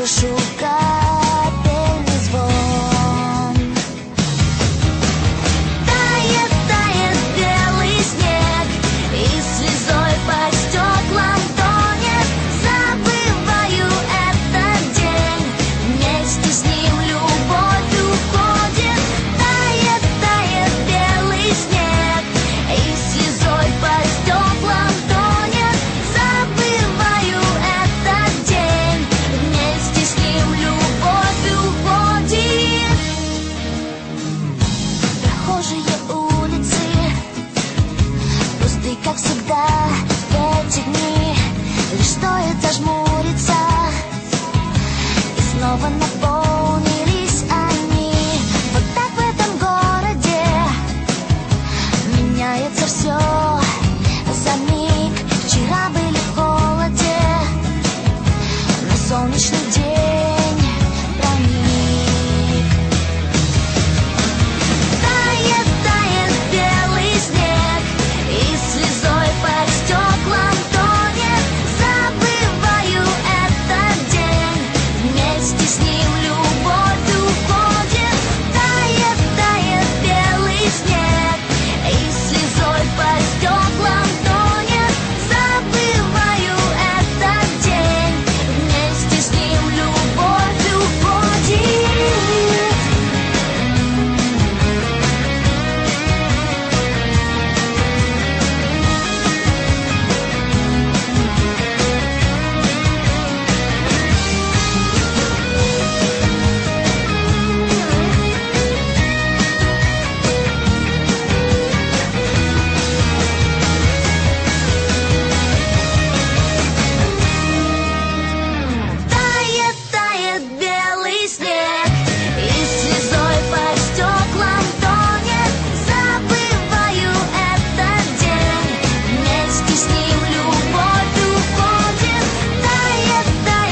слышу капельный звон. Тает, тает белый снег, и слезой по стеклам тонет. Забываю этот день, вместе с ним любовь уходит. Тает, тает белый снег, и слезой по стеклам тонет. Забываю этот день, вместе с ним любовь уходит. Прохожие улицы пусты, как всегда, в эти дни. Лишь стоит зажмуриться, и снова на